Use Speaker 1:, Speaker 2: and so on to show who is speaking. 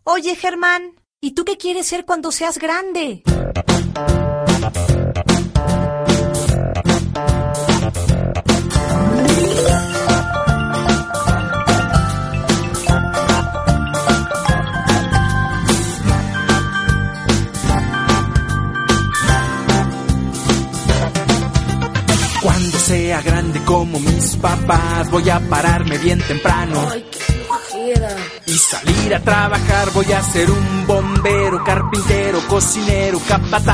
Speaker 1: Oye, Germán, ¿y tú qué quieres ser cuando seas grande?
Speaker 2: Cuando sea grande como mis papás, voy a pararme bien temprano.
Speaker 3: Ay, qué flojera.
Speaker 2: Y salir a trabajar, voy a ser un bombero, carpintero, cocinero, capataz.